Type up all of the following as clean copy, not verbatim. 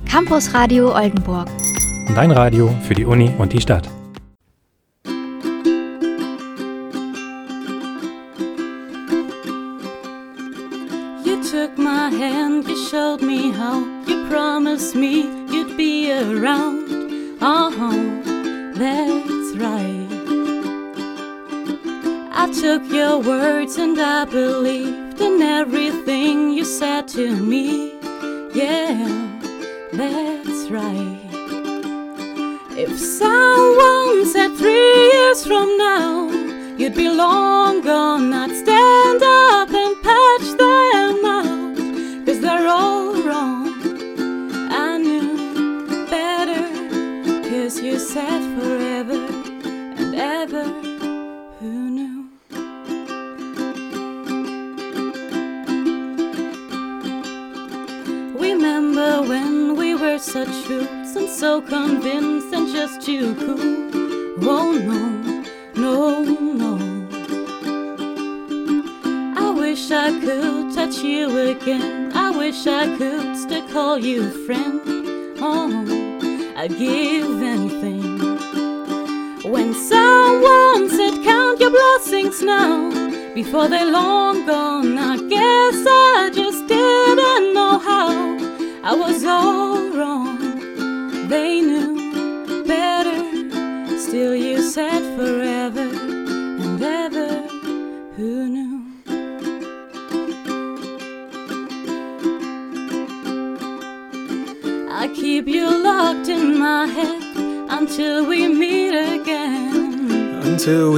Campus Radio Oldenburg. Dein Radio für die Uni und die Stadt. You took my hand, you showed me how, you promised me you'd be around. That's right. I took your words and I believed in everything you said to me. Yeah, that's right. If someone said 3 years from now you'd be long gone, I'd stand up and patch them out, 'cause they're all wrong. I knew better, 'cause you said forever and ever. Who knew? Remember when we were such fools and so convinced and just too cool? Oh no, no, no. I wish I could touch you again. I wish I could still call you friend. Oh, I'd give anything. When someone said count your blessings now before they're long gone, I guess I just didn't know how. I was all wrong. They knew better. Still you said forever and ever. Who knew? I keep you locked in my head until we meet again. Until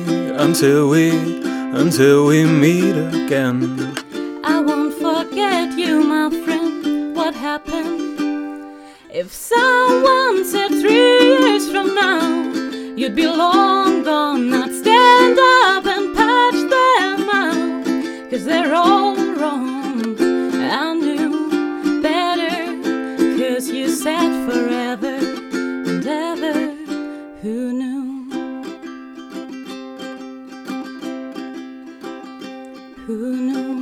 we meet again. I won't forget you, my friend. What happened? If someone said 3 years from now you'd be long gone, I'd stand up and patch them out, 'cause they're all wrong. I knew better, 'cause you said forever and ever. Who knew? Who knew?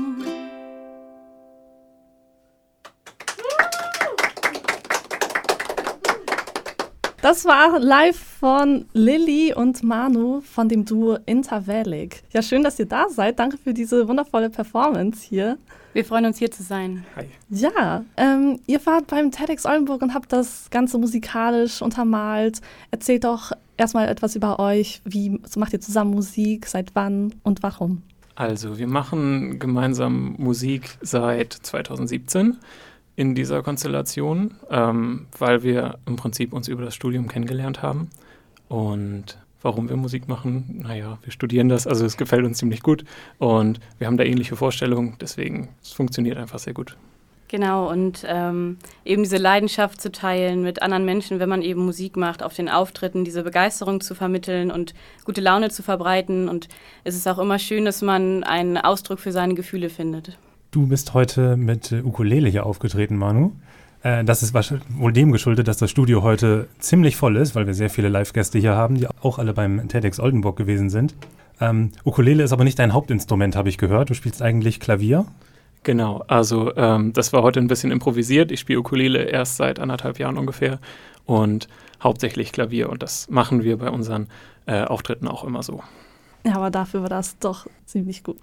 Das war live von Lilly und Manu von dem Duo Intervallic. Ja, schön, dass ihr da seid. Danke für diese wundervolle Performance hier. Wir freuen uns, hier zu sein. Hi. Ja, ihr wart beim TEDx Oldenburg und habt das Ganze musikalisch untermalt. Erzählt doch erstmal etwas über euch. Wie macht ihr zusammen Musik? Seit wann und warum? Also, wir machen gemeinsam Musik seit 2017 in dieser Konstellation, weil wir im Prinzip uns über das Studium kennengelernt haben. Und warum wir Musik machen? Naja, wir studieren das, also es gefällt uns ziemlich gut und wir haben da ähnliche Vorstellungen, deswegen es funktioniert einfach sehr gut. Genau, und eben diese Leidenschaft zu teilen mit anderen Menschen, wenn man eben Musik macht, auf den Auftritten, diese Begeisterung zu vermitteln und gute Laune zu verbreiten. Und es ist auch immer schön, dass man einen Ausdruck für seine Gefühle findet. Du bist heute mit Ukulele hier aufgetreten, Manu. Das ist wohl dem geschuldet, dass das Studio heute ziemlich voll ist, weil wir sehr viele Live-Gäste hier haben, die auch alle beim TEDx Oldenburg gewesen sind. Ukulele ist aber nicht dein Hauptinstrument, habe ich gehört. Du spielst eigentlich Klavier. Genau, also das war heute ein bisschen improvisiert. Ich spiele Ukulele erst seit 1,5 Jahren ungefähr und hauptsächlich Klavier. Und das machen wir bei unseren Auftritten auch immer so. Ja, aber dafür war das doch ziemlich gut.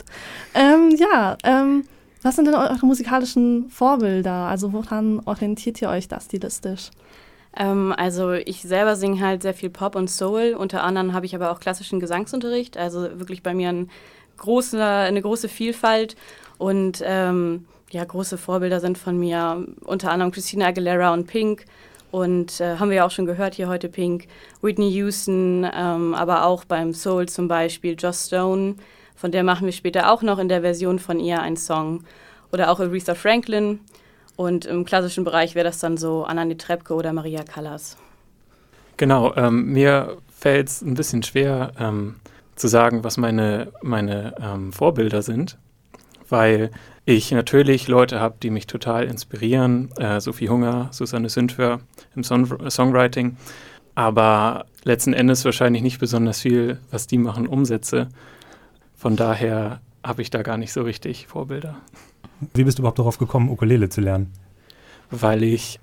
Was sind denn eure musikalischen Vorbilder? Also woran orientiert ihr euch da stilistisch? Also ich selber singe halt sehr viel Pop und Soul. Unter anderem habe ich aber auch klassischen Gesangsunterricht. Also wirklich bei mir eine große Vielfalt. Und große Vorbilder sind von mir unter anderem Christina Aguilera und Pink. Und haben wir ja auch schon gehört hier heute, Pink, Whitney Houston, aber auch beim Soul zum Beispiel Joss Stone. Von der machen wir später auch noch in der Version von ihr einen Song. Oder auch Aretha Franklin. Und im klassischen Bereich wäre das dann so Anna Netrebko oder Maria Callas. Genau, mir fällt es ein bisschen schwer zu sagen, was meine Vorbilder sind. Weil ich natürlich Leute habe, die mich total inspirieren. Sophie Hunger, Susanne Sündwer im Songwriting. Aber letzten Endes wahrscheinlich nicht besonders viel, was die machen, umsetze. Von daher habe ich da gar nicht so richtig Vorbilder. Wie bist du überhaupt darauf gekommen, Ukulele zu lernen? weil ich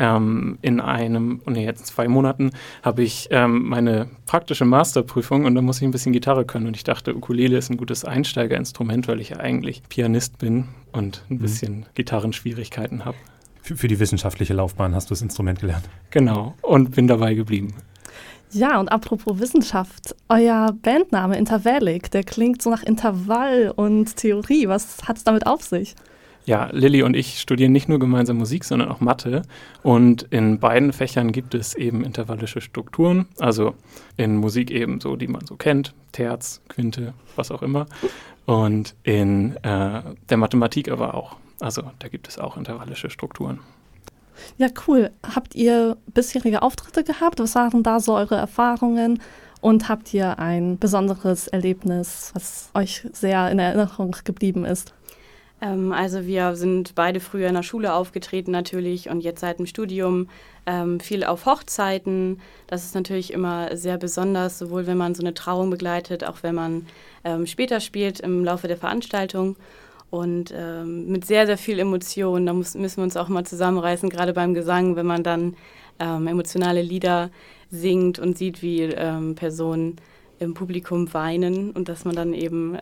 jetzt 2 Monaten habe ich meine praktische Masterprüfung und da muss ich ein bisschen Gitarre können. Und ich dachte, Ukulele ist ein gutes Einsteigerinstrument, weil ich ja eigentlich Pianist bin und ein bisschen Gitarrenschwierigkeiten habe. Für die wissenschaftliche Laufbahn hast du das Instrument gelernt. Genau, und bin dabei geblieben. Ja, und apropos Wissenschaft, euer Bandname Intervallic, der klingt so nach Intervall und Theorie. Was hat es damit auf sich? Ja, Lilly und ich studieren nicht nur gemeinsam Musik, sondern auch Mathe. Und in beiden Fächern gibt es eben intervallische Strukturen. Also in Musik eben so, die man so kennt, Terz, Quinte, was auch immer. Und in der Mathematik aber auch. Also da gibt es auch intervallische Strukturen. Ja, cool. Habt ihr bisherige Auftritte gehabt? Was waren da so eure Erfahrungen? Und habt ihr ein besonderes Erlebnis, was euch sehr in Erinnerung geblieben ist? Also wir sind beide früher in der Schule aufgetreten natürlich und jetzt seit dem Studium viel auf Hochzeiten. Das ist natürlich immer sehr besonders, sowohl wenn man so eine Trauung begleitet, auch wenn man später spielt im Laufe der Veranstaltung. Und mit sehr, sehr viel Emotion, da müssen wir uns auch mal zusammenreißen, gerade beim Gesang, wenn man dann emotionale Lieder singt und sieht, wie Personen im Publikum weinen und dass man dann eben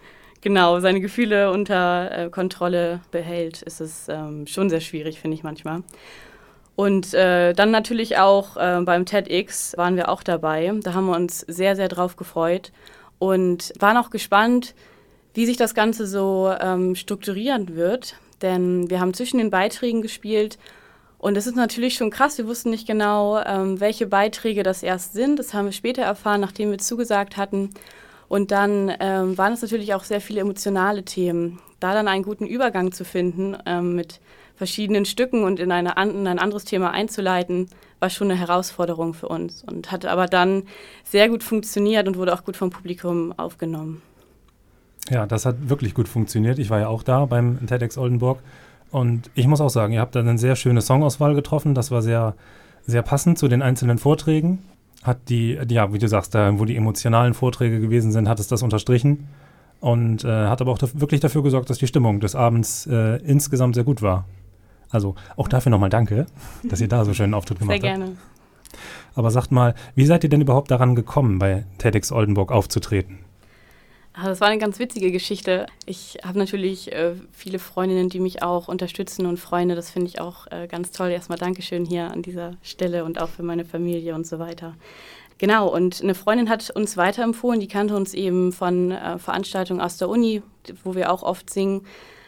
seine Gefühle unter Kontrolle behält, ist es schon sehr schwierig, finde ich manchmal. Und dann natürlich auch beim TEDx waren wir auch dabei. Da haben wir uns sehr, sehr drauf gefreut und waren auch gespannt, wie sich das Ganze so strukturieren wird. Denn wir haben zwischen den Beiträgen gespielt und es ist natürlich schon krass. Wir wussten nicht genau, welche Beiträge das erst sind. Das haben wir später erfahren, nachdem wir zugesagt hatten. Und dann waren es natürlich auch sehr viele emotionale Themen. Da dann einen guten Übergang zu finden, mit verschiedenen Stücken und in ein anderes Thema einzuleiten, war schon eine Herausforderung für uns. Und hat aber dann sehr gut funktioniert und wurde auch gut vom Publikum aufgenommen. Ja, das hat wirklich gut funktioniert. Ich war ja auch da beim TEDx Oldenburg. Und ich muss auch sagen, ihr habt da eine sehr schöne Songauswahl getroffen. Das war sehr, sehr passend zu den einzelnen Vorträgen. Hat wie du sagst, da, wo die emotionalen Vorträge gewesen sind, hat es das unterstrichen. Und hat aber auch wirklich dafür gesorgt, dass die Stimmung des Abends insgesamt sehr gut war. Also auch dafür nochmal danke, dass ihr da so schön einen Auftritt gemacht habt. Sehr gerne. Aber sagt mal, wie seid ihr denn überhaupt daran gekommen, bei TEDx Oldenburg aufzutreten? Das war eine ganz witzige Geschichte. Ich habe natürlich viele Freundinnen, die mich auch unterstützen und Freunde. Das finde ich auch ganz toll. Erstmal Dankeschön hier an dieser Stelle und auch für meine Familie und so weiter. Genau, und eine Freundin hat uns weiterempfohlen. Die kannte uns eben von Veranstaltungen aus der Uni, wo wir auch oft singen,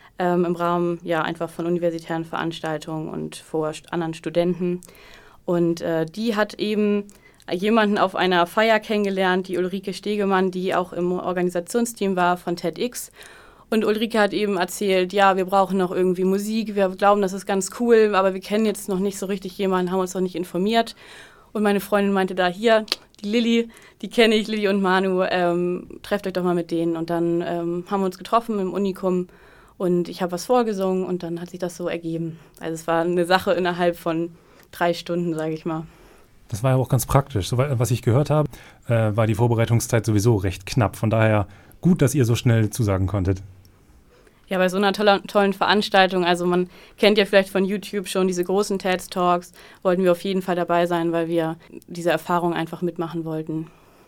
im Rahmen einfach von universitären Veranstaltungen und vor anderen Studenten. Und die hat eben jemanden auf einer Feier kennengelernt, die Ulrike Stegemann, die auch im Organisationsteam war von TEDx. Und Ulrike hat eben erzählt, ja, wir brauchen noch irgendwie Musik, wir glauben, das ist ganz cool, aber wir kennen jetzt noch nicht so richtig jemanden, haben uns noch nicht informiert. Und meine Freundin meinte da, hier, die Lilly, die kenne ich, Lilly und Manu, trefft euch doch mal mit denen. Und dann haben wir uns getroffen im Unikum und ich habe was vorgesungen und dann hat sich das so ergeben. Also es war eine Sache innerhalb von 3 Stunden, sage ich mal. Das war ja auch ganz praktisch. Soweit, was ich gehört habe, war die Vorbereitungszeit sowieso recht knapp. Von daher gut, dass ihr so schnell zusagen konntet. Ja, bei so einer tollen Veranstaltung, also man kennt ja vielleicht von YouTube schon diese großen TED-Talks, wollten wir auf jeden Fall dabei sein, weil wir diese Erfahrung einfach mitmachen wollten.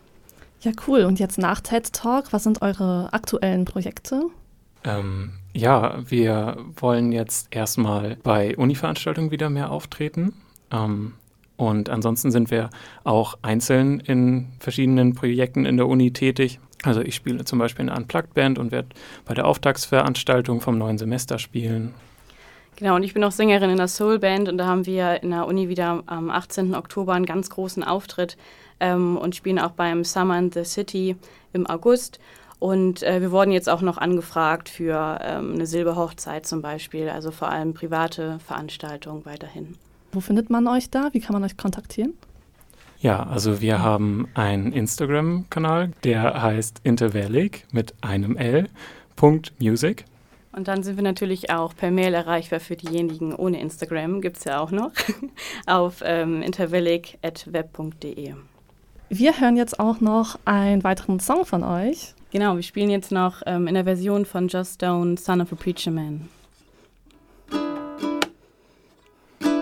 Ja, cool. Und jetzt nach TED Talk, was sind eure aktuellen Projekte? Wir wollen jetzt erstmal bei Uni-Veranstaltungen wieder mehr auftreten. Und ansonsten sind wir auch einzeln in verschiedenen Projekten in der Uni tätig. Also ich spiele zum Beispiel in einer Unplugged-Band und werde bei der Auftaktsveranstaltung vom neuen Semester spielen. Genau, und ich bin auch Sängerin in der Soul-Band und da haben wir in der Uni wieder am 18. Oktober einen ganz großen Auftritt und spielen auch beim Summer in the City im August. Und wir wurden jetzt auch noch angefragt für eine Silberhochzeit zum Beispiel, also vor allem private Veranstaltungen weiterhin. Wo findet man euch da? Wie kann man euch kontaktieren? Ja, also wir haben einen Instagram-Kanal, der heißt Intervallic mit einem L.music. Und dann sind wir natürlich auch per Mail erreichbar für diejenigen ohne Instagram, gibt es ja auch noch, auf intervallic@web.de. Wir hören jetzt auch noch einen weiteren Song von euch. Genau, wir spielen jetzt noch in der Version von Joss Stone, Son of a Preacher Man.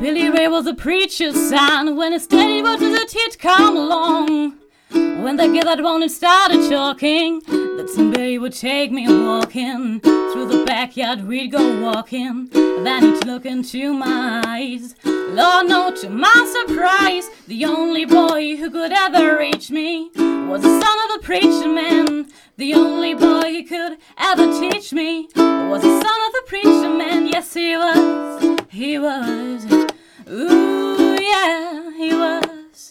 Billy Ray was a preacher's son. When his daddy was a kid come along. When they get that one and started talking, that somebody would take me walking. Through the backyard we'd go walking. Then he'd look into my eyes. Lord, no, to my surprise, the only boy who could ever reach me was the son of a preacher man. The only boy who could ever teach me was the son of a preacher man. Yes, he was. He was. Ooh, yeah, he was.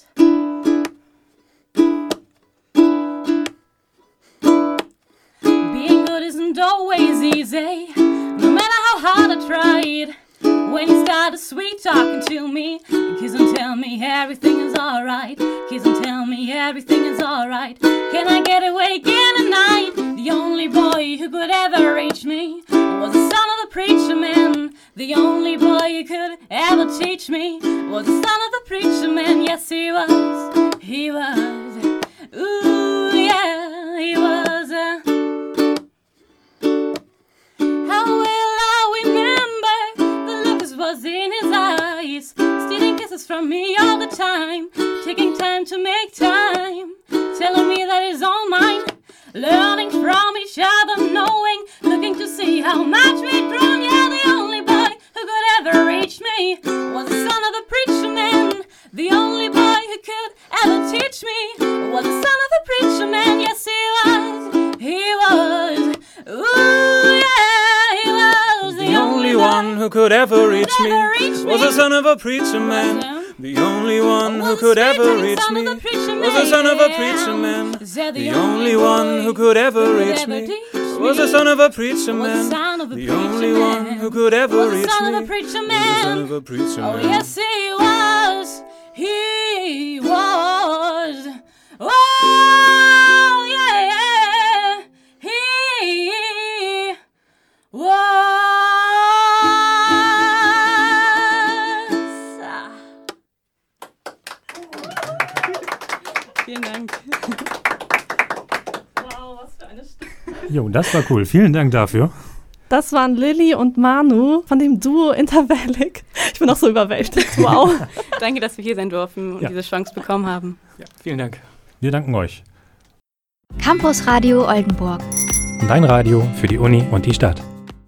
Being good isn't always easy, no matter how hard I tried. When he started sweet talking to me, kiss and tell me everything is alright. Kiss and tell me everything is alright. Can I get away again tonight? The only boy who could ever reach me was the son of the preacher man. The only boy who could ever teach me was the son of the preacher man. Yes, he was. He was. Ooh, yeah, he was. How will I remember the look that was in his eyes, stealing kisses from me all the time, taking time to make time, telling me that it's all mine, learning from each other, knowing, looking to see how much we'd grown. Yeah, the only boy who could ever reach me was the son of the preacher man. The only boy who could ever teach me was the son of the preacher man. Yes, he was. He was. Ooh, yeah, he was. The only one who could ever reach me was the son of a preacher man. The only one who could ever reach me was the son of a preacher man. The only one who could ever reach me was the son of a preacher man. The only one who could ever reach me was the son of a preacher man. Oh, yes, he was. He was. Oh, yeah, he was. Vielen Dank. Wow, was für eine Stimme. Jo, das war cool. Vielen Dank dafür. Das waren Lilly und Manu von dem Duo Intervallic. Ich bin auch so überwältigt. Wow. Danke, dass wir hier sein durften und Ja. diese Chance bekommen haben. Ja, vielen Dank. Wir danken euch. Campus Radio Oldenburg. Dein Radio für die Uni und die Stadt.